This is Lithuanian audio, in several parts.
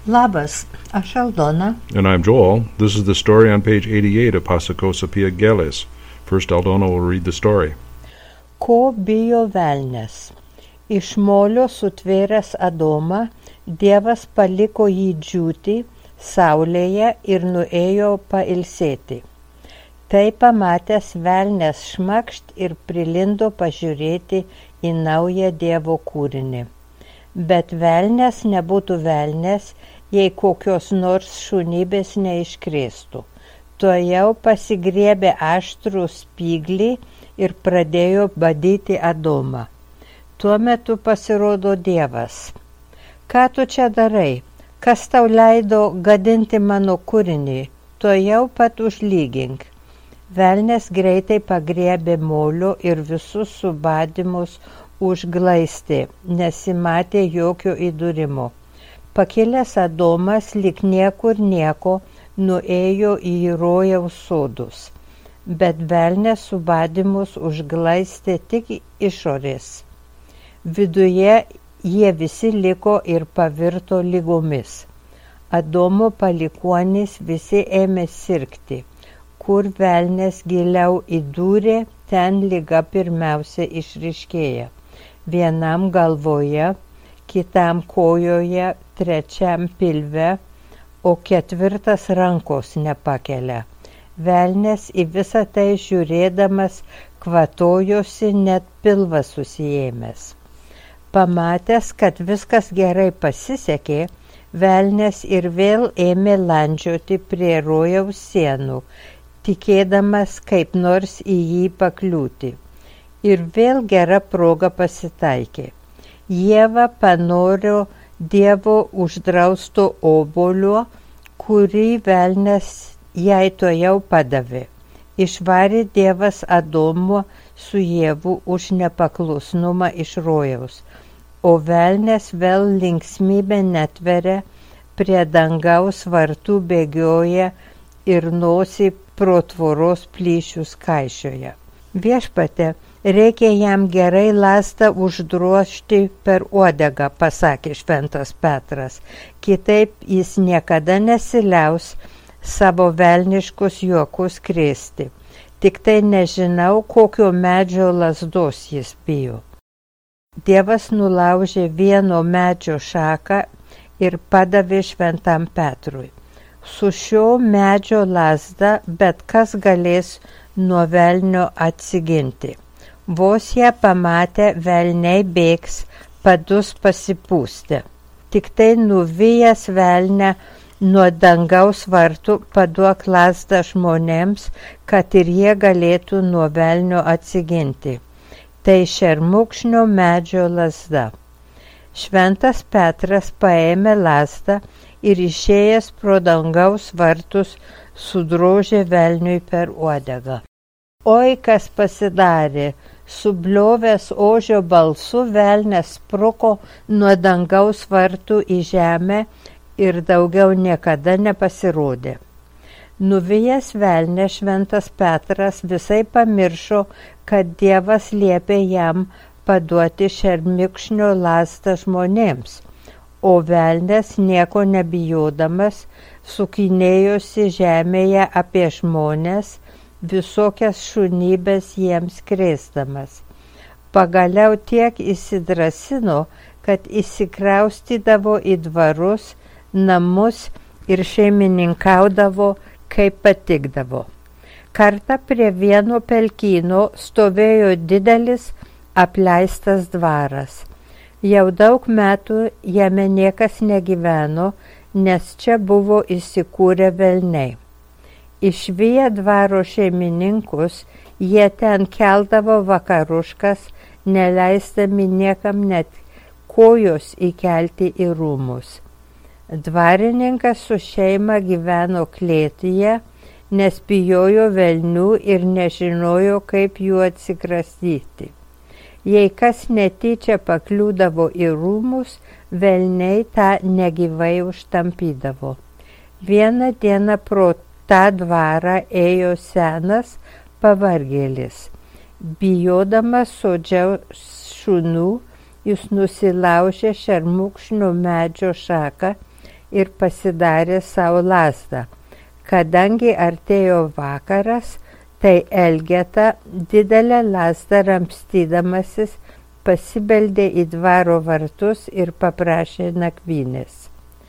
Labas, aš Aldona. And I'm Joel. This is the story on page 88 of Pasakos apie Gėlės. First, Aldona will read the story. Ko bijo velnias? Iš molio sutvėręs Adomą, Dievas paliko jį džiūti saulėje ir nuėjo pailsėti. Tai pamatęs velnias šmakšt ir prilindo pažiūrėti į naują Dievo kūrinį. Bet velnias nebūtų velnias, jei kokios nors šunybės neiškrėstų. Tuojau pasigriebė aštrų spyglį ir pradėjo badyti Adomą. Tuo metu pasirodo Dievas. Ką tu čia darai? Kas tau leido gadinti mano kūrinį? Tuojau pat užlygink. Velnias greitai pagriebė molio ir visus subadimus užglaistė, nesimatė jokio įdūrimo. Pakilęs Adomas lyg niekur nieko nuėjo į rojaus sodus, bet velnias subadimus užglaistė tik išorės. Viduje jie visi liko ir pavirto ligomis. Adomo palikuonys visi ėmė sirgti. Kur velnias giliau įdūrė, ten liga pirmiausia išryškėja. Vienam galvoje, kitam kojoje, trečiam pilve, o ketvirtas rankos nepakelia. Velnias į visą tai žiūrėdamas kvatojosi, net pilvas susiėmęs. Pamatęs, kad viskas gerai pasisekė, velnias ir vėl ėmė landžioti prie rojaus sienų, tikėdamas kaip nors į jį pakliūti. Ir vėl gera proga pasitaikė. Ieva panoro Dievo uždrausto obuolio, kurį velnias jai tuojau padavė. Išvarė Dievas Adomo su Ievu už nepaklusnumą iš rojaus, o velnias vėl linksmybę netveria, prie dangaus vartų bėgioja ir nosį pro tvoros plyšius kaišioja. Viešpatie, reikia jam gerai lazdą uždrožti per uodegą, pasakė šventas Petras. Kitaip jis niekada nesiliaus savo velniškus juokus krėsti. Tik tai nežinau, kokio medžio lazdos jis bijo. Dievas nulaužė vieno medžio šaką ir padavė šventam Petrui. Su šio medžio lazda bet kas galės nuo velnio atsiginti. Vos ją pamatę, velniai bėgs, padus pasipūsti. Tik tai nuvijęs velnę nuo dangaus vartų paduok lazdą žmonėms, kad ir jie galėtų nuo velnio atsiginti. Tai šermukšnio medžio lazda. Šventas Petras paėmė lazdą ir išėjęs pro dangaus vartus sudrožė velniui per uodegą. Oi, kas pasidarė! Subliovęs ožio balsu velnias spruko nuo dangaus vartų į žemę ir daugiau niekada nepasirodė. Nuvijęs velnę, šventas Petras visai pamiršo, kad Dievas liepė jam paduoti šermukšnio lazdą žmonėms, o velnias nieko nebijodamas sukinėjosi žemėje apie žmones, visokias šunybės jiems krėsdamas. Pagaliau tiek įsidrasino, kad įsikraustydavo į dvarus, namus ir šeimininkaudavo, kaip patikdavo. Kartą prie vieno pelkyno stovėjo didelis apleistas dvaras. Jau daug metų jame niekas negyveno, nes čia buvo įsikūrę velniai. Išviję dvaro šeimininkus, jie ten keldavo vakaruškas, neleisdami niekam net kojos įkelti į rūmus. Dvarininkas su šeima gyveno klėtyje, nes bijojo velnių ir nežinojo, kaip jų atsikratyti. Jei kas netyčia pakliūdavo į rūmus, velniai tą negyvai užtampydavo. Vieną dieną pro tą dvarą ėjo senas pavargėlis. Bijodamas sodžiaus šunų, jis nusilaužė šermukšnio medžio šaką ir pasidarė savo lazdą. Kadangi artėjo vakaras, tai Elgeta didelę lazdą ramstydamasis pasibeldė į dvaro vartus ir paprašė nakvynės.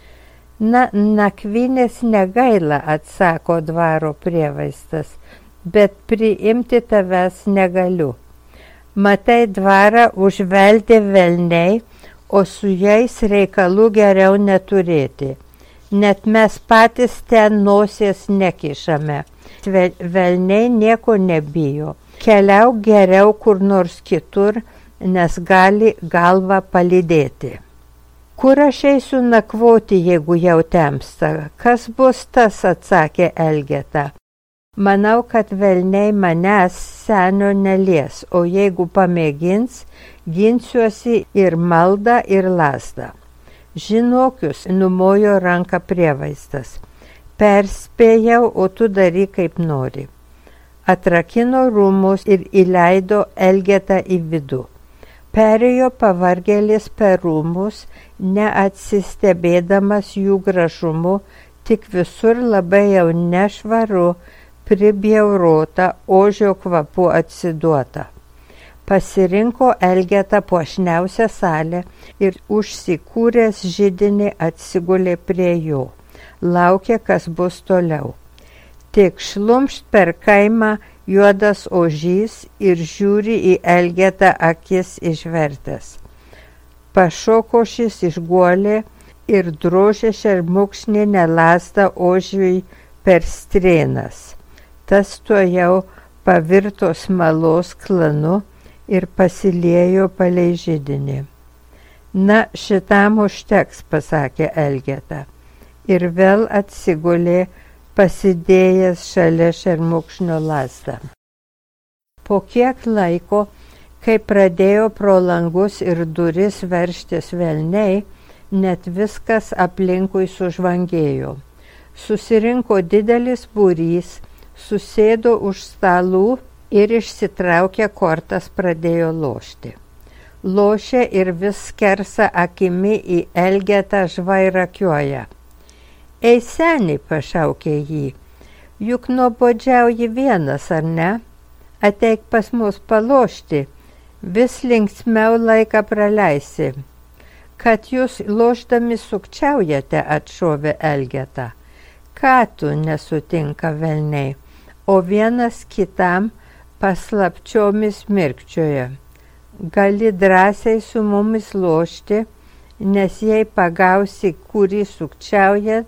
Na, nakvynės negaila, atsako dvaro prievaizdas, bet priimti tavęs negaliu. Matai, dvarą užveldė velniai, o su jais reikalų geriau neturėti. Net mes patys ten nosies nekišame. Velniai nieko nebijo. Keliauk geriau kur nors kitur, nes gali galvą palydėti. Kur aš eisiu nakvoti, jeigu jau temsta? Kas bus tas, atsakė Elgeta. Manau, kad velniai manęs senio nelies, o jeigu pamėgins, ginsiuosi ir maldą, ir lazdą. Žinokius, numojo ranką prievaizdas. Perspėjau, o tu daryk kaip nori. Atrakino rūmus ir įleido Elgetą į vidų. Perėjo pavargėlis per rūmus, neatsistebėdamas jų gražumu, tik visur labai jau nešvaru, pribjaurota, ožio kvapu atsiduota. Pasirinko Elgetą puošniausią salę ir užsikūręs židinį atsigulė prie jo. Laukė, kas bus toliau. Tik šlumšt per kaimą juodas ožys ir žiūri į Elgetą akis išvertęs. Pašoko šis iš guolį ir drožė šermukšninę lazdą ožiui per strėnas. Tas tuojau pavirto smalos klanu ir pasiliejo palei židinį. Na, šitam užteks, pasakė Elgeta, ir vėl atsigulė, pasidėjęs šalia šermukšnio lazdą. Po kiek laiko, kai pradėjo pro langus ir duris veržtis velniai, net viskas aplinkui sužvangėjo. Susirinko didelis būrys, susėdo už stalų ir išsitraukę kortas pradėjo lošti. Lošė ir vis skersa akimi į Elgetą žvairakioja. Ei seni, pašaukė jį, juk nuobodžiauji vienas, ar ne? Ateik pas mus palošti, vis linksmiau laiką praleisi. Kad jūs lošdami sukčiaujate, atšovė Elgeta. Ką tu, nesutinka velniai, o vienas kitam paslapčiomis mirkčioja. Gali drąsiai su mumis lošti, nes jei pagausi, kurį sukčiauja,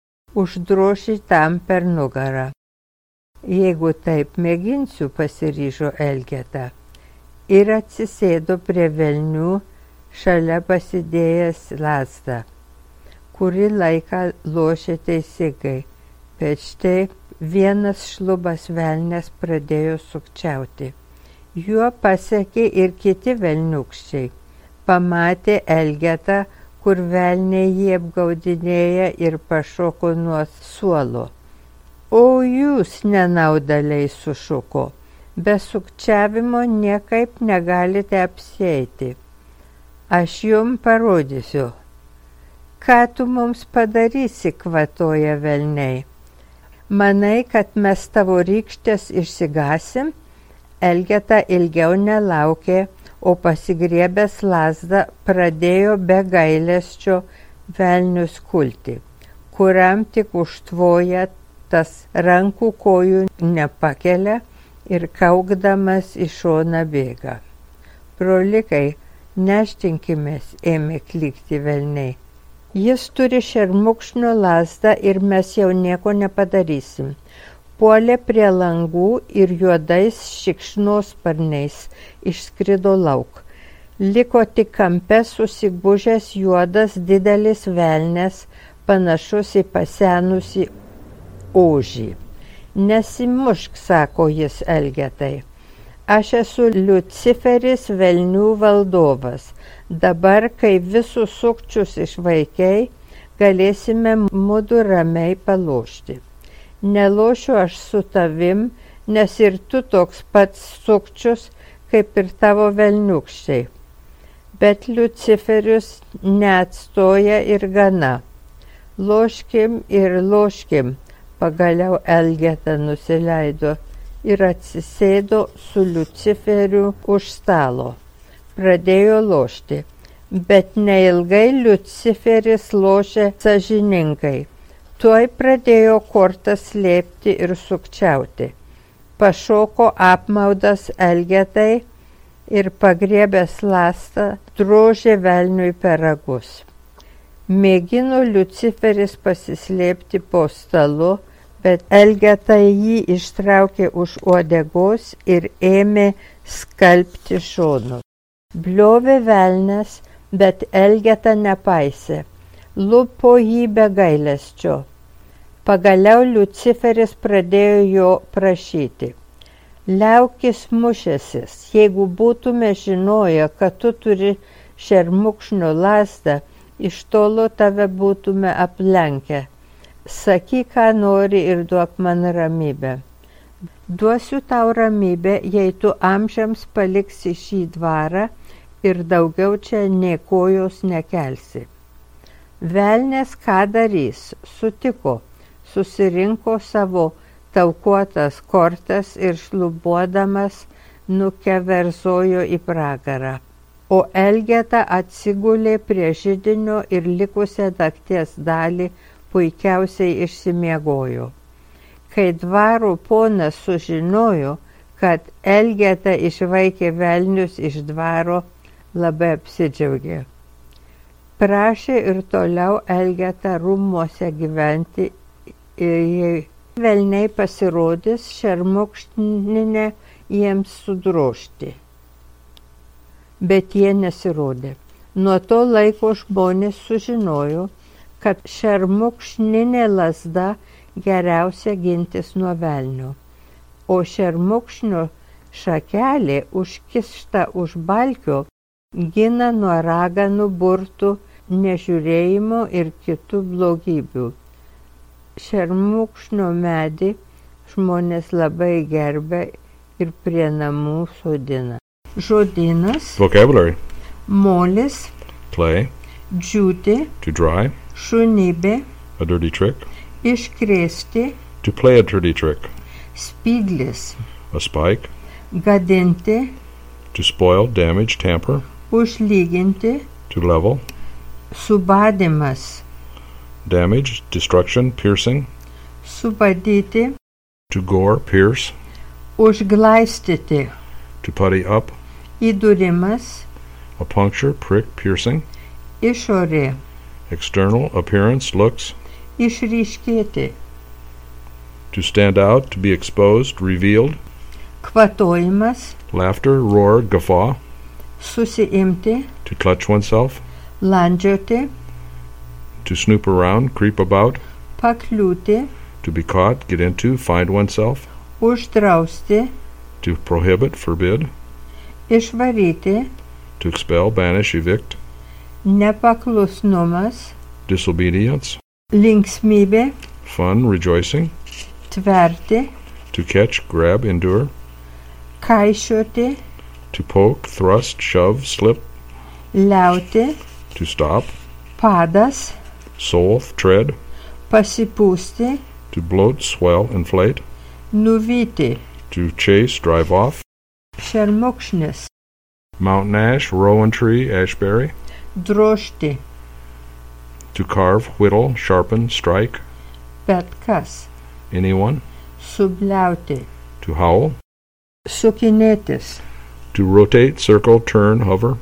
uždroši tam per nugarą. Jeigu taip mėginsiu, pasiryžo Elgeta ir atsisėdo prie velnių, šalia pasidėjęs lazdą. Kurį laiką lošė teisingai, bet štai vienas šlubas velnias pradėjo sukčiauti. Juo pasiekė ir kiti velniukščiai. Pamatė Elgetą, kur velniai jį apgaudinėja, ir pašoko nuo suolo. O jūs, nenaudaliai, sušuko, be sukčiavimo niekaip negalite apsieiti. Aš jums parodysiu. Ką tu mums padarysi, kvatoja velniai. Manai, kad mes tavo rykštės išsigasim? Elgeta ilgiau nelaukė, o pasigriebęs lazdą pradėjo be gailesčio velnius kulti, kuriam tik užtvoja, tas rankų kojų nepakelia ir kaukdamas į šoną bėga. Brolikai, nešdinkimės, ėmė klykti velniai. Jis turi šermukšnio lazdą ir mes jau nieko nepadarysim. Puolė prie langų ir juodais šikšnosparniais išskrido lauk. Liko tik kampe susigūžęs juodas didelis velnias, panašus į pasenusį ožį. Nesimušk, sako jis Elgetai. Aš esu Liuciferis, velnių valdovas. Dabar, kai visus sukčius išvaikei, galėsime mudu ramiai palošti. Nelošiu aš su tavim, nes ir tu toks pats sukčius, kaip ir tavo velniukščiai. Bet Liuciferius neatstoja ir gana. Loškim ir loškim, pagaliau Elgeta nusileido ir atsisėdo su Liuciferiu už stalo. Pradėjo lošti, bet neilgai Liuciferis lošė sąžiningai. Tuoj pradėjo kortas slėpti ir sukčiauti. Pašoko apmaudas Elgetai ir pagriebęs lastą drožė velniui per ragus. Mėgino Liuciferis pasislėpti po stalu, bet Elgeta jį ištraukė už uodegos ir ėmė skalbti šonus. Bliovė velnias, bet Elgeta nepaisė. Lupo jį be gailesčio. Pagaliau Liuciferis pradėjo jo prašyti. Liaukis mušęsis, jeigu būtume žinoję, kad tu turi šermukšnio lazdą, iš tolo tave būtume aplenkę. Sakyk, ką nori ir duok man ramybę. Duosiu tau ramybę, jei tu amžiams paliksi šį dvarą ir daugiau čia nė kojos nekelsi. Velnias ką darys, sutiko, susirinko savo taukuotas kortas ir šlubuodamas nukeverzojo į pragarą. O Elgeta atsigulė prie židinio ir likusią nakties dalį puikiausiai išsimiegojo. Kai dvaro ponas sužinojo, kad Elgeta išvaikė velnius iš dvaro, labai apsidžiaugė. Prašė ir toliau Elgeta rūmuose gyventi ir jei velniai pasirodys, šermukšninę jiems sudrožti. Bet jie nesirodė. Nuo to laiko žmonės sužinojo, kad šermukšninė lazda geriausia gintis nuo velnio, o šermukšnio šakelė užkišta už balkio gina nuo raganų burtų, nežiūrėjimo ir kitų blogybių. Šermukšnio medį žmonės labai gerbia ir prie namų sodina. Žodynas. Vocabulary. Molis. Play. Džiūti. To dry. Šunybė. A dirty trick. Iškrėsti. To play a dirty trick. Spyglis. A spike. Gadinti. To spoil, damage, tamper. Užlyginti. To level. Subadimas. Damage, destruction, piercing. Subadyti. To gore, pierce. Užglaistyti. To putty up. Įdūrimas. A puncture, prick, piercing. Išorė. External, appearance, looks. Išryškėti. To stand out, to be exposed, revealed. Kvatojimas. Laughter, roar, guffaw. Susiimti. To clutch oneself. Landžioti. To snoop around, creep about. Pakliūti. To be caught, get into, find oneself. Uždrausti. To prohibit, forbid. Išvaryti. To expel, banish, evict. Nepaklusnumas. Disobedience. Linksmybė. Fun, rejoicing. Tverti. To catch, grab, endure. Kaišioti. To poke, thrust, shove, slip. Liauti. To stop. Padas. Sole, tread. Pasipūsti. To bloat, swell, inflate. Nuvyti. To chase, drive off. Šermukšnis. Mountain ash, rowan tree, ashberry. Drožti. To carve, whittle, sharpen, strike. Bet kas. Anyone. Subliauti. To howl. Sukinėtis. To rotate, circle, turn, hover.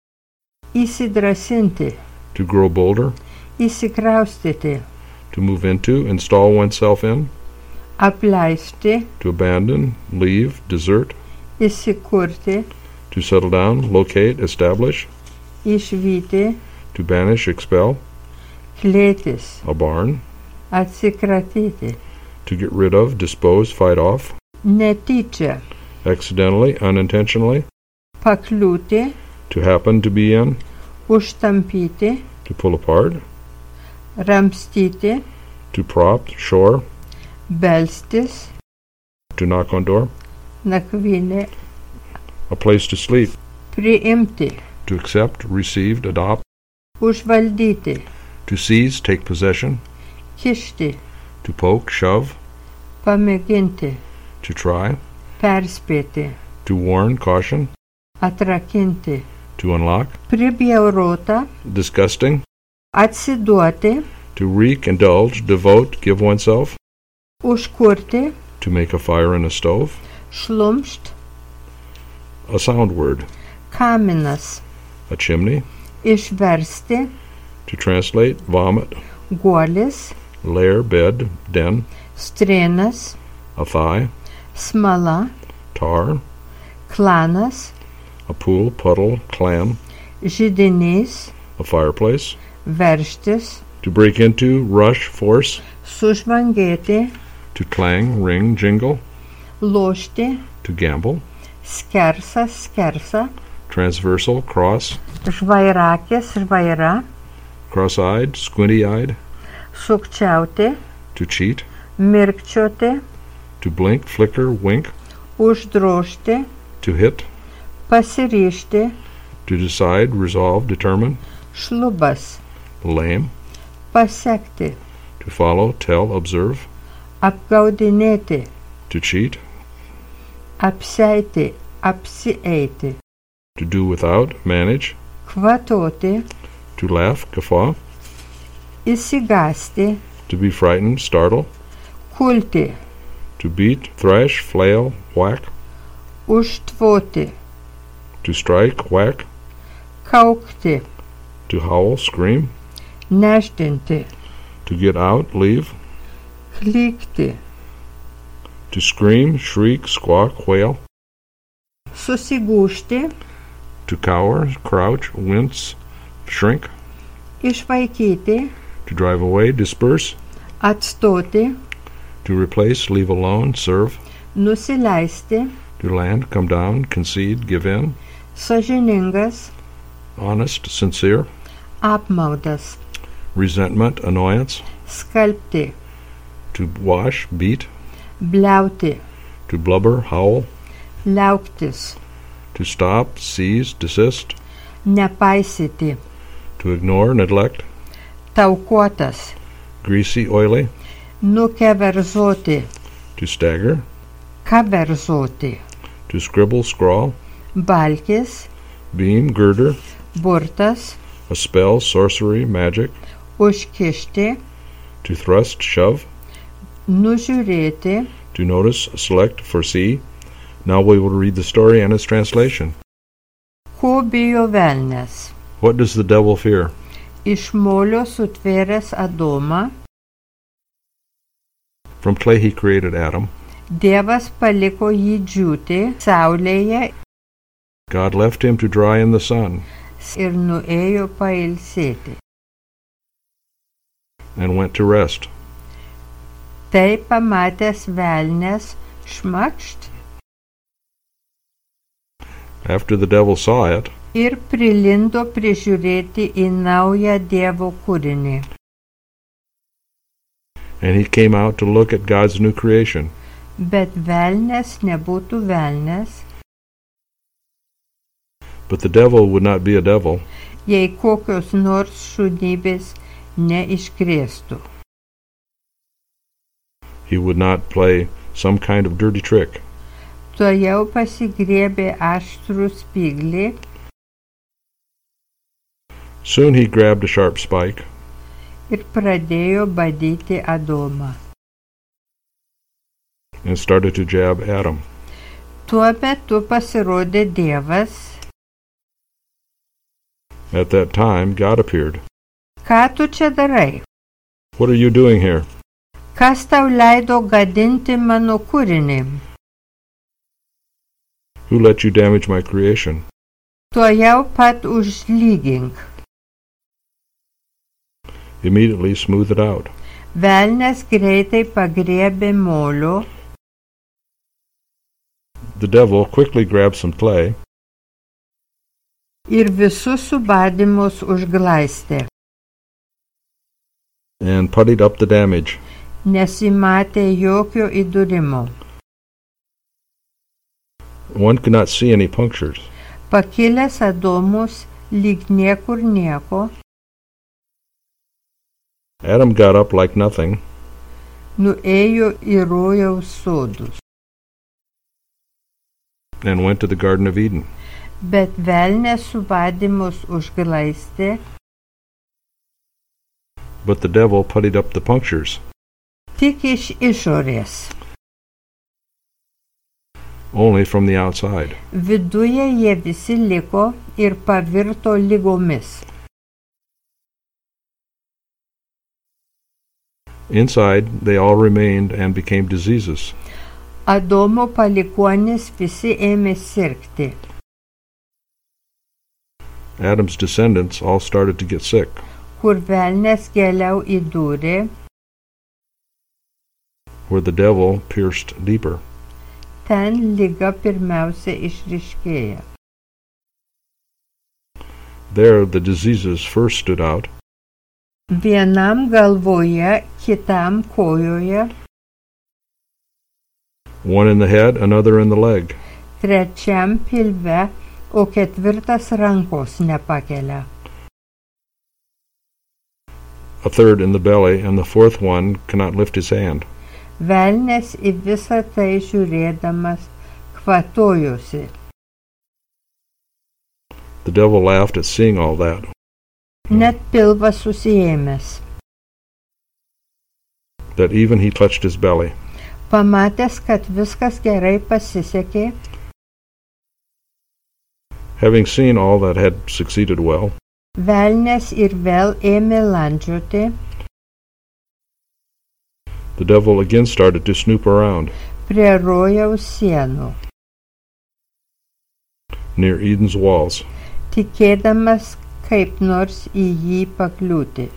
Įsidrasinti. To grow bolder. Įsikraustyti. To move into, install oneself in. Apleisti. To abandon, leave, desert. Įsikurti. To settle down, locate, establish. Išvyti. To banish, expel. Klėtis. A barn. Atsikratyti. To get rid of, dispose, fight off. Netyčia. Accidentally, unintentionally. Pakliūti. To happen to be in. Užtampyti. To pull apart. Ramstyti. To prop, shore. Belstis. To knock on door. Nakvynė. A place to sleep. Priimti. To accept, received, adopt. Užvaldyti. To seize, take possession. kišti, To poke, shove. pamėginti, To try. perspėti, To warn, caution. atrakinti, To unlock. pribjaurota, Disgusting. atsiduoti, To wreak, indulge, devote, give oneself. užkurti, To make a fire in a stove. šlumšt, A sound word. kaminas, A chimney. išversti, To translate, vomit. guolis, Lair, bed, den. strėnas, A thigh. smala, Tar. klanas, A pool, puddle, clam. židinys, A fireplace. veržtis, To break into, rush, force. sužvangėti, To clang, ring, jingle. lošti, To gamble. skersas, skersa, Transversal, cross. žvairakis, žvaira, Cross-eyed, squinty-eyed. sukčiauti, To cheat. mirkčioti, To blink, flicker, wink. uždrožti, To hit. pasiryžti, To decide, resolve, determine. šlubas, Lame. pasekti, To follow, tell, observe. apgaudinėti, To cheat. apseiti, apsieiti, To do without, manage. kvatoti, To laugh, guffaw. įsigasti, To be frightened, startle. kulti, To beat, thrash, flail, whack. užtvoti, To strike, whack. kaukti, To howl, scream. nešdinti, To get out, leave. klykti, To scream, shriek, squawk, wail. susigūžti, To cower, crouch, wince, shrink. išvaikyti, To drive away, disperse. atstoti, To replace, leave alone, serve. nusileisti, To land, come down, concede, give in. sąžiningas, Honest, sincere. apmaudas, Resentment, annoyance. skalbti, To wash, beat. bliauti, To blubber, howl. liauktis, To stop, seize, desist. nepaisyti, To ignore, neglect. taukuotas, Greasy, oily. nukeverzoti, To stagger. kaverzoti, To scribble, scrawl. balkis, Beam, girder. burtas, A spell, sorcery, magic. užkišti, To thrust, shove. nužiūrėti, To notice, select, foresee. Now we will read the story and its translation. ko bijo velnias, What does the devil fear? iš molio sutvėręs Adomą, From clay he created Adam. Dievas paliko jį džiūti saulėje God left him to dry in the sun ir nuėjo pailsėti. and went to rest. Tai pamatęs velnias šmakšt After the devil saw it, ir prilindo prižiūrėti į naują Dievo kūrinį. and he came out to look at God's new creation. Bet velnias nebūtų velnias, But the devil would not be a devil jei kokios nors šunybės neiškrėstų. he would not play some kind of dirty trick. Tuojau pasigriebė aštrų spyglį Soon he grabbed a sharp spike ir pradėjo badyti Adomą. and started to jab Adam. Tuo metu pasirodė Dievas. At that time, God appeared. Ką tu čia darai? What are you doing here? Kas tau leido gadinti mano kūrinį? Who let you damage my creation? Tuojau pat užlygink. Immediately smooth it out. Velnias greitai pagriebė molio The devil quickly grabbed some clay ir visus subadimus užglaistė, and puttied up the damage. nesimatė jokio įdūrimo. One could not see any punctures. Pakilęs Adomus lyg niekur nieko, Adam got up like nothing nuėjo į rojaus sodus. and went to the Garden of Eden. Bet velnias subadė mus užglaistė, But the devil puttied up the punctures, tik iš išorės. only from the outside. Viduje jie visi liko ir pavirto ligomis. Inside, they all remained and became diseases. Adomo palikuonis visi ėmė sirgti. Adam's descendants all started to get sick. Kur velnias giliau įdūrė, Where the devil pierced deeper. ten liga pirmiausia išryškėja. There the diseases first stood out, Vienam galvoje, kitam kojoje, one in the head, another in the leg, trečiam pilve, o ketvirtas rankos nepakelia. a third in the belly, and the fourth one cannot lift his hand. Velnias į visą tai žiūrėdamas kvatojosi. The devil laughed at seeing all that. Net pilvas susiėmęs. That even he clutched his belly. Pamatęs, kad viskas gerai pasisekė, Having seen all that had succeeded well, velnias ir vėl ėmė landžioti the devil again started to snoop around prie rojaus sienų, near Eden's walls, tikėdamas kaip nors į jį pakliūti.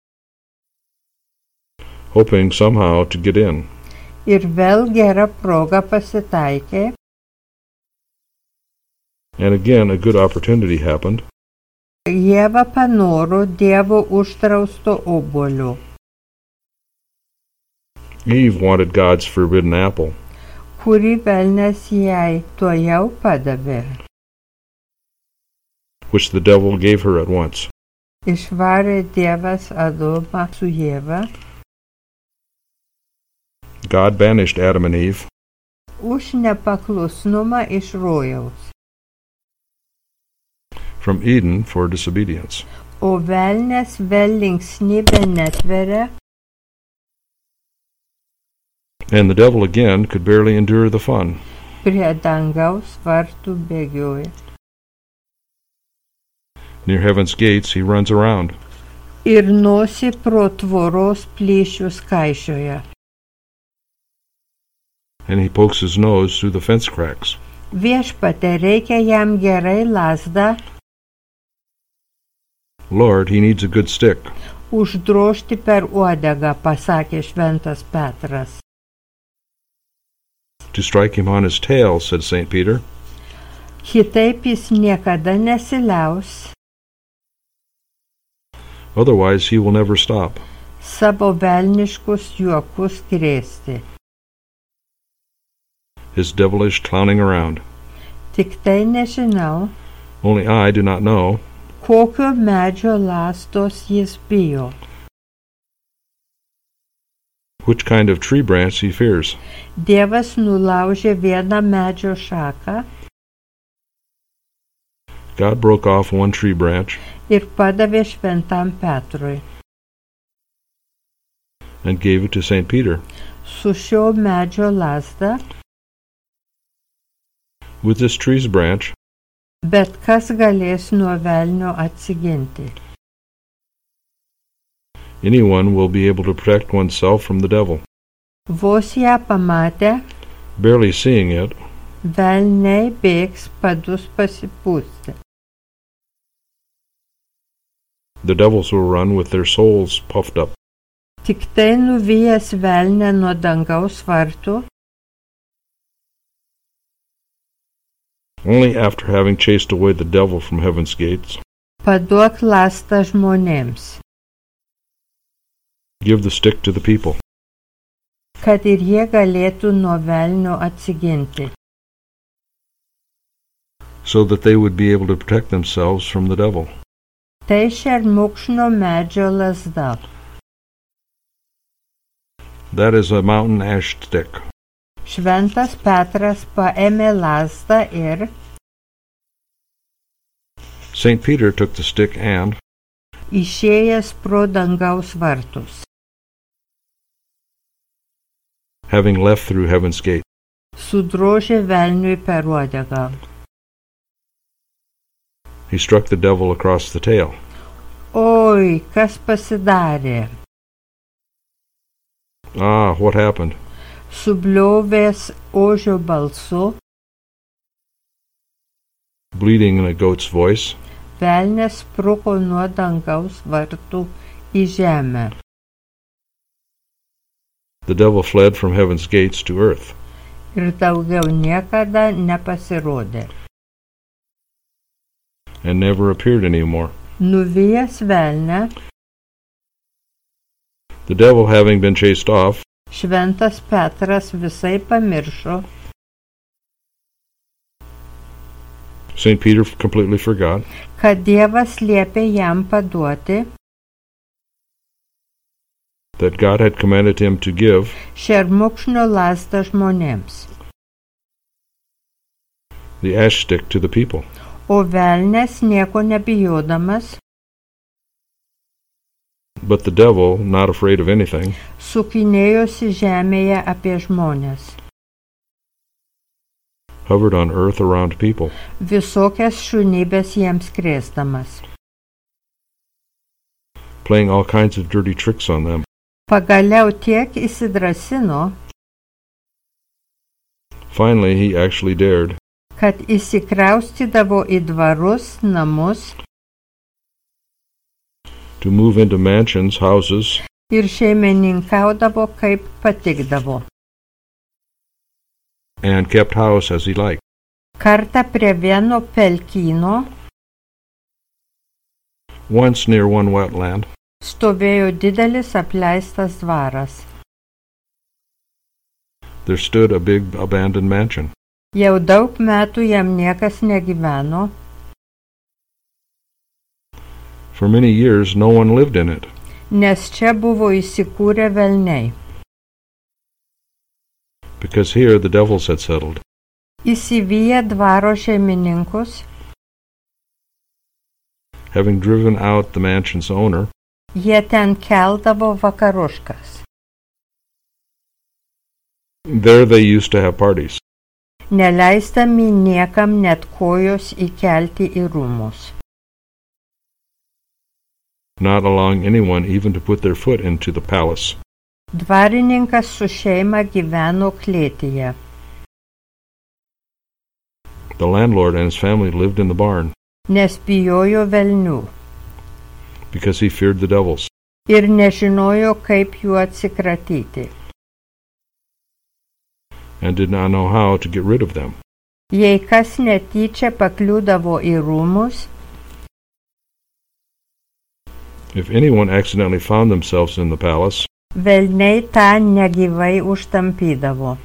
hoping somehow to get in. Ir vėl gera proga pasitaikė, And again a good opportunity happened. Ieva panoro Dievo uždrausto obuolio, Eve wanted God's forbidden apple, kurį velnias jai tuojau padavė. which the devil gave her at once. Išvarė Dievas Adomą su Ieva God banished Adam and Eve už nepaklusnumą iš rojaus, from Eden for disobedience. o velnias vėl linksnybę netveria, And the devil again could barely endure the fun. prie dangaus vartų bėgioja. Near heaven's gates he runs around, Ir nosį pro tvoros plyšius kaišioja. and he pokes his nose through the fence cracks. Viešpate, reikia jam gerai lazdą Lord, he needs a good stick uždrožti per uodegą, pasakė šventas Petras. to strike him on his tail, said St. Peter. Kitaip jis niekada nesiliaus Otherwise he will never stop. savo velniškus juokus krėsti. His devilish clowning around. Tik tai nežinau, Only I do not know kokio medžio lastos jis bijo. which kind of tree branch he fears. Dievas nulaužė vieną medžio šaką God broke off one tree branch ir padavė šventam Petrui. and gave it to St. Peter. Su šio medžio lazda With this tree's branch, bet kas galės nuo velnio atsiginti. anyone will be able to protect oneself from the devil. Vos ją pamatę, Barely seeing it, velniai bėgs padus pasipūsti. the devils will run with their souls puffed up. Tik tai nuvijęs velnę nuo dangaus vartų, Only after having chased away the devil from heaven's gates, paduok lastą žmonėms, give the stick to the people, kad ir jie galėtų nuo velnio atsiginti. so that they would be able to protect themselves from the devil. Tai šermukšno medžio lazda. That is a mountain ash stick. Šventas Petras paėmė lazdą ir St. Peter took the stick and, išėjęs pro dangaus vartus, having left through heaven's gate, sudrožė velniui per uodegą. he struck the devil across the tail. Oi, kas pasidarė? Ah, what happened? Subliovęs ožio balsu, Bleating in a goat's voice, velnias spruko nuo dangaus vartų į žemę. the devil fled from heaven's gates to earth. Ir daugiau niekada nepasirodė. And never appeared anymore. Nuvijęs velnę, The devil having been chased off, Šventas Petras visai pamiršo, St. Peter completely forgot kad Dievas liepė jam paduoti that God had commanded him to give šermukšnio lazdą žmonėms. the ash stick to the people. O velnias nieko nebijodamas, But the devil, not afraid of anything, sukinėjosi žemėje apie žmonės. hovered on earth around people, Visokias šunybės jiems krėsdamas. playing all kinds of dirty tricks on them. Pagaliau tiek įsidrasino, Finally, he actually dared kad įsikraustydavo į dvarus, namus to move into mansions, houses, ir šeimininkaudavo kaip patikdavo. and kept house as he liked. Kartą prie vieno pelkyno Once near one wetland, stovėjo didelis apleistas dvaras. there stood a big abandoned mansion. Jau daug metų jam niekas negyveno, For many years, no one lived in it, nes čia buvo įsikūrę velniai. because here the devils had settled. Įsivyję dvaro šeimininkus, Having driven out the mansion's owner, jie ten keldavo vakaruškas. there they used to have parties, Neleisdami niekam net kojos įkelti į rūmus. not allowing anyone even to put their foot into the palace. Dvarininkas su šeima gyveno klėtyje. The landlord and his family lived in the barn, Nes bijojo velnių because he feared the devils, ir nežinojo, kaip jų atsikratyti. and did not know how to get rid of them. Jei kas netyčia pakliūdavo į rūmus, If anyone accidentally found themselves in the palace, velniai tą negyvai užtampydavo.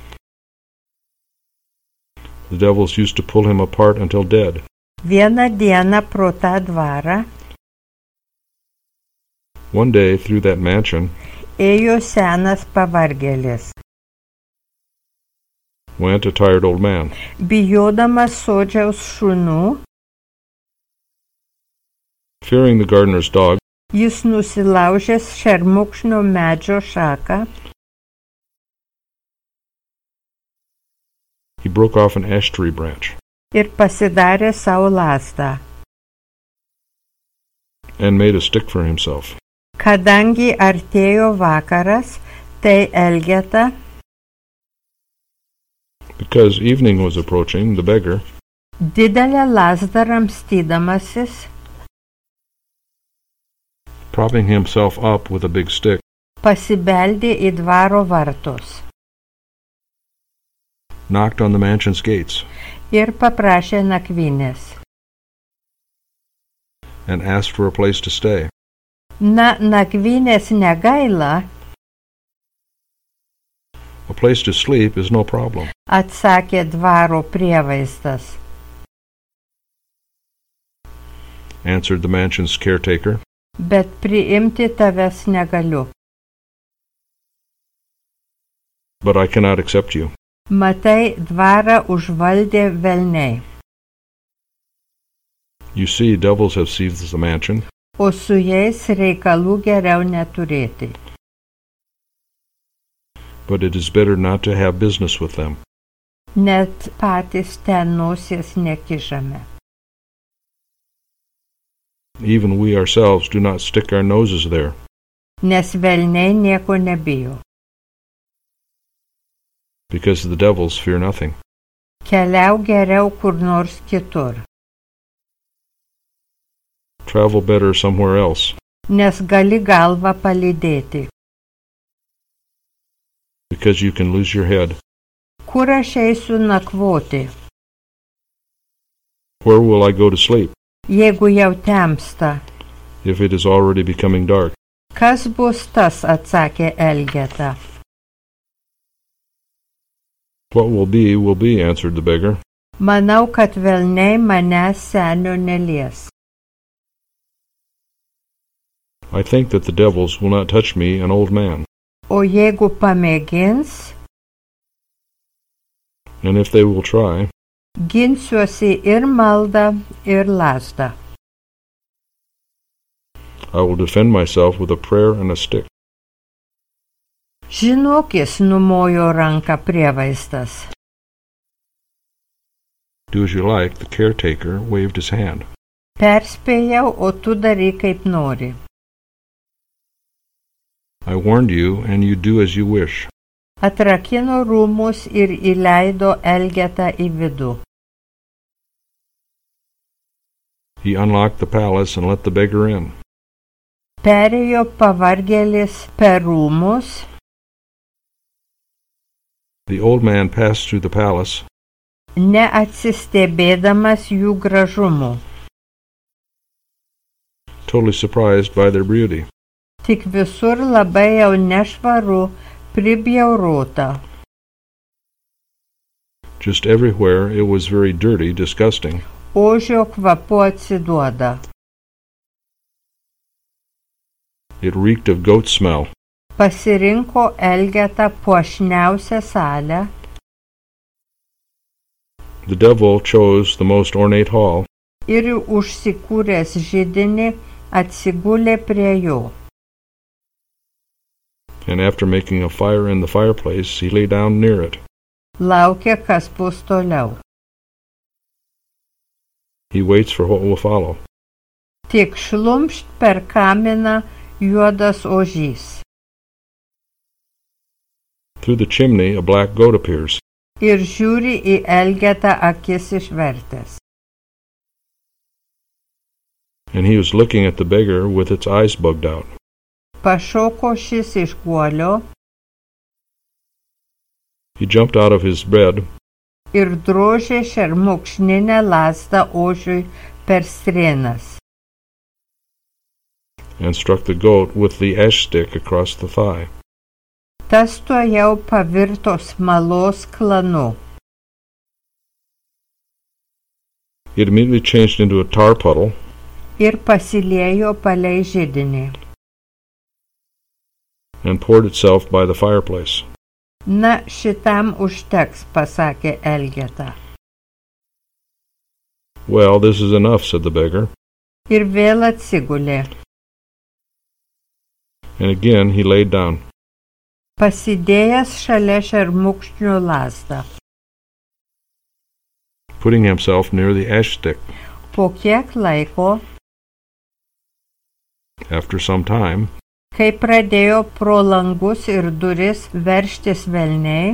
the devils used to pull him apart until dead. Vieną dieną pro tą dvarą One day, through that mansion, ėjo senas pavargėlis. went a tired old man. Bijodamas sodžiaus šunų, Fearing the gardener's dog, jis nusilaužęs šermukšnio medžio šaką, he broke off an ash tree branch ir pasidarė savo lazdą. and made a stick for himself. Kadangi artėjo vakaras, tai Elgeta, Because evening was approaching, the beggar, didelę lazdą ramstydamasis, propping himself up with a big stick, pasibeldė į dvaro vartus knocked on the mansion's gates, ir paprašė nakvynės. and asked for a place to stay. Na, nakvynės negaila, A place to sleep is no problem, atsakė dvaro prievaizdas. answered the mansion's caretaker. Bet priimti tavęs negaliu. but I cannot accept you. Matai, dvarą užvaldė velniai, You see, devils have seized the mansion, o su jais reikalų geriau neturėti. but it is better not to have business with them. Net patys ten nosies nekišame. Even we ourselves do not stick our noses there, Nes velniai nieko nebijo. because the devils fear nothing. Keliauk geriau kur nors kitur, Travel better somewhere else, nes gali galvą palydėti. because you can lose your head. Kur aš eisiu nakvoti, Where will I go to sleep jeigu jau temsta? if it is already becoming dark? Kas bus tas, atsakė Elgeta. What will be, answered the beggar. Manau, kad velniai manęs senio nelies. I think that the devils will not touch me, an old man, O jeigu pamėgins, and if they will try, ginsiuosi ir maldą, ir lazdą. I will defend myself with a prayer and a stick. Žinok, jis numojo ranką prievaizdas. Do as you like, the caretaker waved his hand. Perspėjau, o tu daryk kaip nori. I warned you, and you do as you wish. Atrakino rūmus ir įleido Elgetą į vidų. He unlocked the palace and let the beggar in. Perėjo pavargėlis per rūmus, The old man passed through the palace, neatsistebėdamas jų gražumų. totally surprised by their beauty. Tik visur labai jau nešvaru, pribjaurota. Just everywhere it was very dirty, disgusting. Ožio kvapu atsiduoda. It reeked of goat smell. Pasirinko Elgetą puošniausią salę, The devil chose the most ornate hall, ir užsikūręs židinį atsigulė prie jo. and after making a fire in the fireplace, he lay down near it. Laukia, kas bus toliau. He waits for what will follow. Tik šlumšt per kaminą juodas ožys. Through the chimney, a black goat appears. Ir žiūri į Elgetą akis išvertęs. And he was looking at the beggar with its eyes bugged out. Pašoko šis iš guolio He jumped out of his bed ir drožė šermukšninę lazdą ožiui per strėnas. and struck the goat with the ash stick across the thigh. Tas tuojau pavirto smalos klanu. It immediately changed into a tar puddle Ir pasiliejo palei židinį. and poured itself by the fireplace. Na, šitam užteks, pasakė Elgeta. Well, this is enough, said the beggar, Ir vėl atsigulė. and again he laid down. Pasidėjęs šalia šermukšnių lazdą. Putting himself near the ash stick. Po kiek laiko, After some time, kai pradėjo pro langus ir duris veržtis velniai,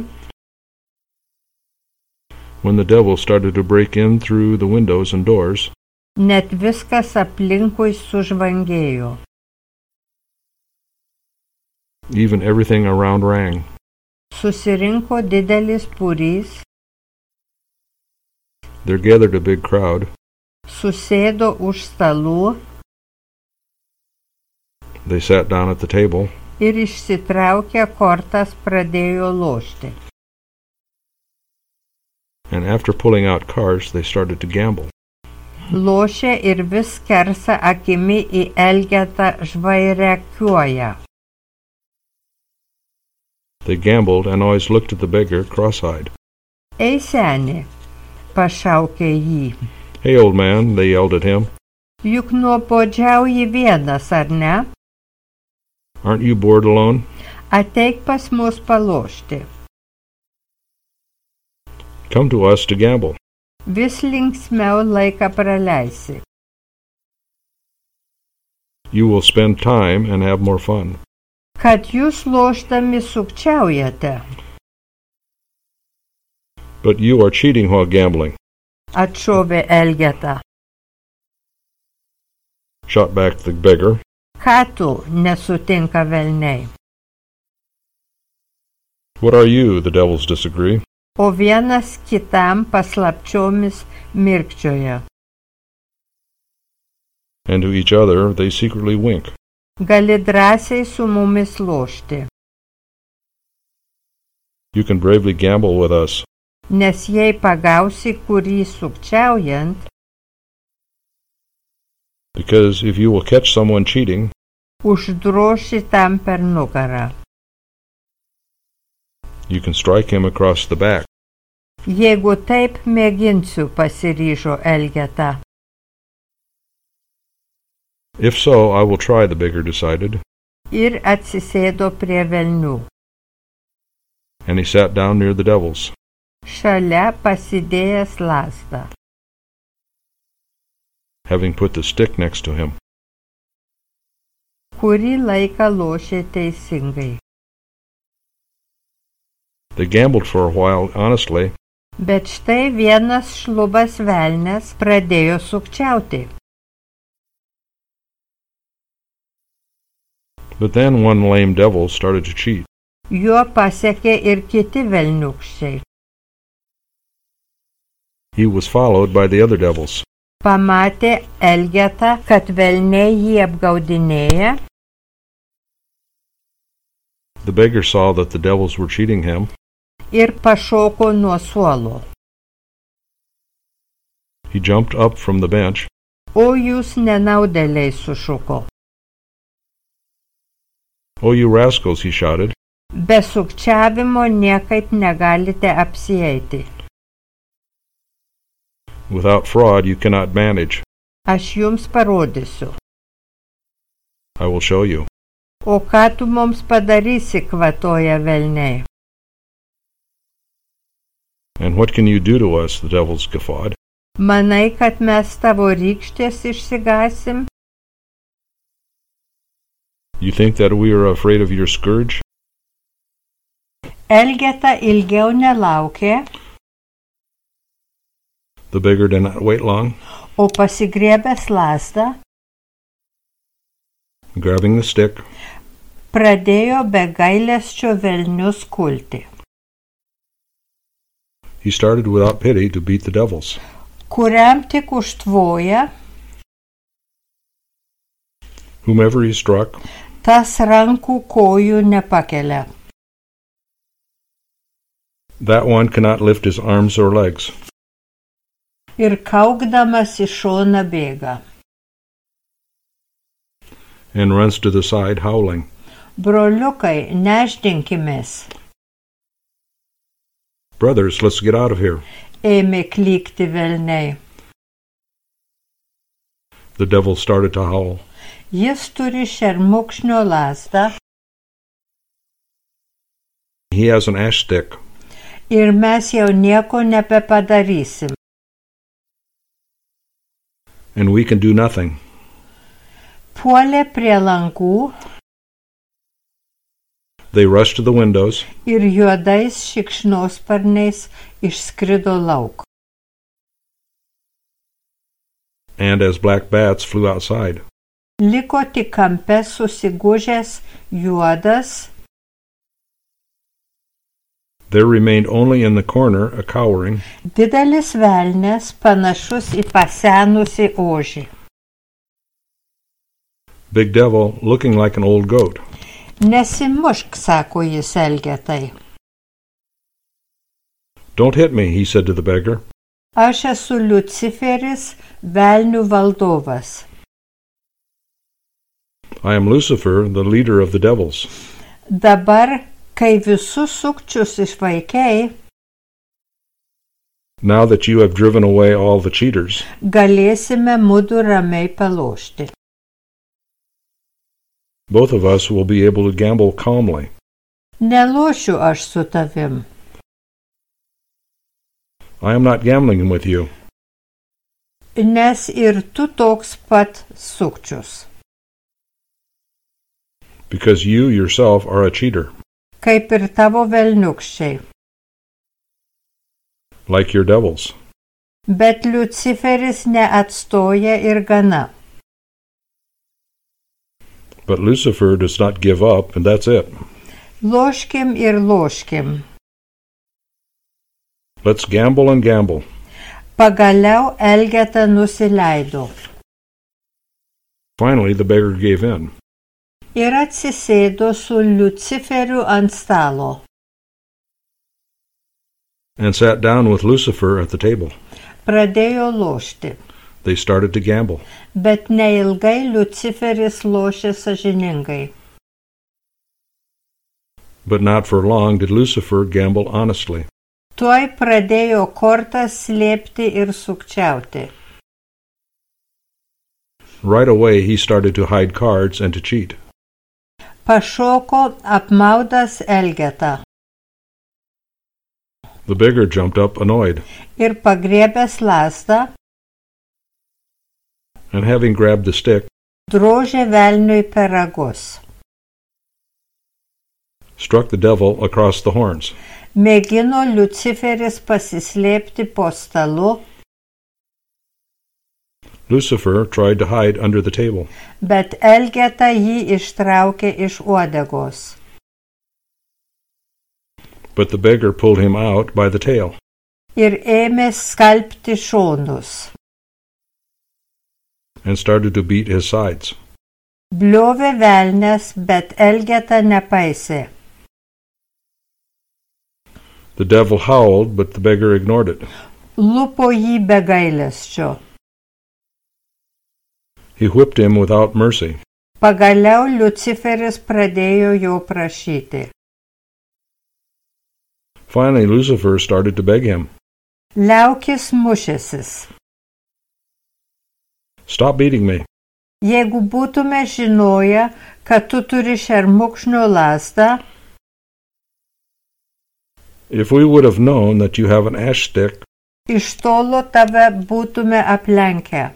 when the devil started to break in through the windows and doors, net viskas aplinkui sužvangėjo. even everything around rang. Susirinko didelis būrys, There gathered a big crowd. susėdo už stalų They sat down at the table, ir išsitraukę kortas pradėjo lošti. and after pulling out cards, they started to gamble. Lošė ir vis skersa akimi į Elgetą žvairekiuoja. They gambled and always looked at the beggar cross-eyed. Ei, seni, pašaukė jį. Hey, old man, they yelled at him. Juk nuobodžiauji vienas, ar ne? Aren't you bored alone? Ateik pas mus palošti. Come to us to gamble. Vis linksmiau laiką praleisi. You will spend time and have more fun. Kad jūs lošdami sukčiaujate. But you are cheating while gambling, Atšovė Elgeta. shot back the beggar. Ką tu, nesutinka velniai. What are you? The devils disagree. O vienas kitam paslapčiomis mirkčioja. And to each other they secretly wink. Gali drąsiai su mumis lošti. You can bravely gamble with us, Nes jei pagausi kurį sukčiaujant, because if you will catch someone cheating, uždroši tam per nugarą. you can strike him across the back. Jeigu taip mėginsiu, pasiryžo Elgeta. If so, I will try, the beggar decided, Ir atsisėdo prie velnių. and he sat down near the devils. Šalia pasidėjęs lazdą. Having put the stick next to him. Kurį laiką lošė teisingai. They gambled for a while honestly, Bet štai vienas šlubas velnias pradėjo sukčiauti. but then one lame devil started to cheat. Juo pasiekė ir kiti velniukščiai. He was followed by the other devils. Pamatė Elgetą, kad velniai jį apgaudinėja, The beggar saw that the devils were cheating him. ir pašoko nuo suolo. He jumped up from the bench. O jūs nenaudėliai, sušuko. Oh, you rascals, he shouted. Be sukčiavimo niekaip negalite apsieiti. Without fraud, you cannot manage. Aš jums parodysiu. I will show you. O ką tu mums padarysi, kvatoja velniai. And what can you do to us? The devils guffawed. Manai, kad mes tavo rykštės išsigasim? You think that we are afraid of your scourge? Elgeta ilgiau nelaukė, The beggar did not wait long. o pasigriebęs lazdą, Grabbing the stick, pradėjo be gailesčio velnius kulti. he started without pity to beat the devils. Kuriam tik užtvoja, Whomever he struck, tas rankų kojų nepakelia. that one cannot lift his arms or legs. Ir kaukdamas į šoną bėga. And runs to the side howling. Broliukai, nešdinkimės. Brothers, let's get out of here. Ėmė klykti velniai. The devil started to howl. Jis turi šermukšnio lazdą He has an ash stick, ir mes jau nieko nebepadarysim. and we can do nothing. Puolė prie langų They rushed to the windows, ir juodais šikšnosparniais išskrido lauk. and as black bats flew outside. Liko tik kampe susigūžęs juodas, There remained only in the corner a cowering, didelis velnias panašus į pasenusį ožį. big devil looking like an old goat. Nesimušk, sako jis Elgetai. Don't hit me, he said to the beggar. Aš esu Liuciferis, velnių valdovas. I am Lucifer, the leader of the devils. Dabar Kai visus sukčius išvaikei, now that you have driven away all the cheaters, galėsime mudu ramiai palošti. both of us will be able to gamble calmly. Nelošiu aš su tavim. I am not gambling with you, Nes ir tu toks pat sukčius. because you yourself are a cheater, Kaip ir tavo velniukščiai. like your devils. Bet Liuciferis neatstoja ir gana. But Lucifer does not give up, and that's it. Loškim ir loškim. Let's gamble and gamble. Pagaliau Elgeta nusileido. Finally, the beggar gave in. Ir atsisėdo su Liuciferiu ant stalo. And sat down with Lucifer at the table. Pradėjo lošti. They started to gamble. Bet neilgai Liuciferis lošė sąžiningai. But not for long did Lucifer gamble honestly. Tuoj pradėjo kortas slėpti ir sukčiauti. Right away, he started to hide cards and to cheat. Pašoko apmaudas Elgetą. The beggar jumped up, annoyed, Ir pagriebęs lazdą, and having grabbed the stick, drožė velniui per ragus. struck the devil across the horns. Mėgino Liuciferis pasislėpti po stalu, Lucifer tried to hide under the table, bet Elgeta jį ištraukė iš uodegos. but the beggar pulled him out by the tail. Ir ėmė skalbti šonus. And started to beat his sides. Bliovė velnias, bet Elgeta nepaisė. The devil howled, but the beggar ignored it. Lupo jį be gailesčio. He whipped him without mercy. Pagaliau Liuciferis pradėjo jo prašyti. Finally, Lucifer started to beg him, Liaukis mušęsis. "Stop beating me. Jeigu būtume žinoję, kad tu turi šermukšnio lazdą, If we would have known that you have an ash stick, iš tolo tave būtume aplenkę.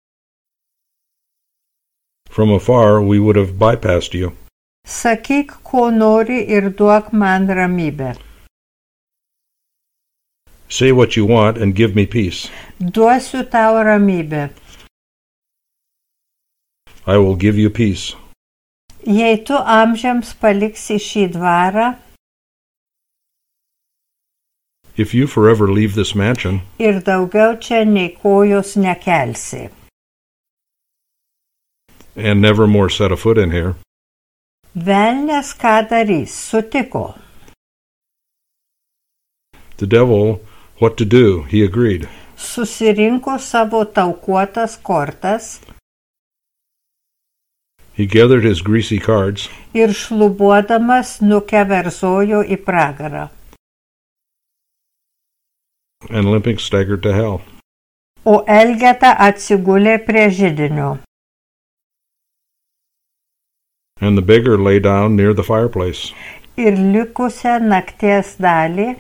from afar we would have bypassed you. Sakyk, ko nori ir duok man ramybę. Say what you want and give me peace. Duosiu tau ramybę. I will give you peace. Jei tu amžiams paliksi šį dvarą If you forever leave this mansion ir daugiau čia nei kojos nekelsi. and never more set a foot in here, Velnias ką darys, sutiko. the devil, what to do, he agreed. Susirinko savo taukuotas kortas He gathered his greasy cards ir šlubuodamas nukeverzojo į pragarą. and limping staggered to hell. O Elgeta atsigulė prie židinio. And the beggar lay down near the fireplace. Ir likusią nakties dalį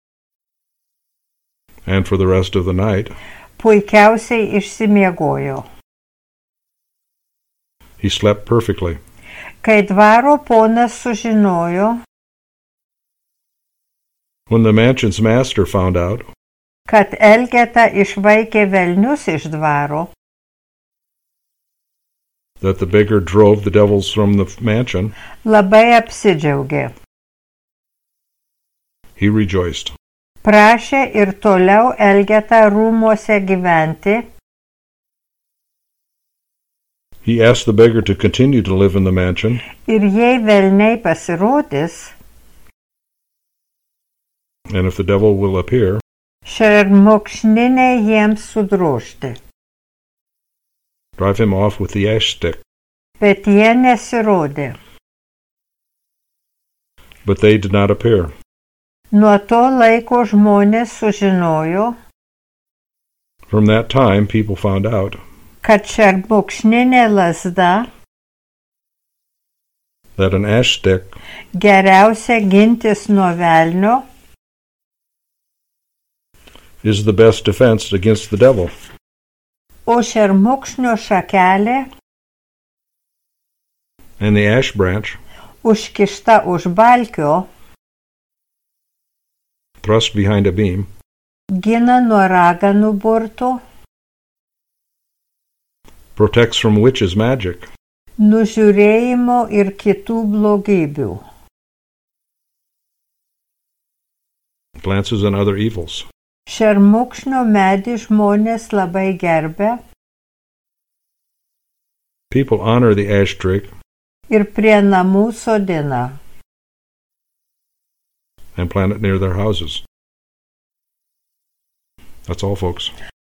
And for the rest of the night, puikiausiai išsimiegojo. he slept perfectly. Kai dvaro ponas sužinojo, When the mansion's master found out kad Elgeta išvaikė velnius iš dvaro, that the beggar drove the devils from the mansion, labai apsidžiaugė. he rejoiced. Prašė ir toliau Elgetą rūmuose gyventi He asked the beggar to continue to live in the mansion, ir jei velniai pasirodys, and if the devil will appear, šermukšniniai jiems sudrožti. drive him off with the ash stick. Bet jie nesirodė. but they did not appear. Nuo to laiko žmonės sužinojo, From that time, people found out kad šermukšninė lazda that an ash stick geriausia gintis nuo velnio, is the best defense against the devil, o šermukšnio šakelė and the ash branch, užkišta už balkio thrust behind a beam, gina nuo raganų burtų, protects from witches' magic, nužiūrėjimo ir kitų blogybių. glances and other evils. Šermukšnio medį žmonės labai gerbia People honor the ash tree ir prie namų sodina. and plant it near their houses. That's all, folks.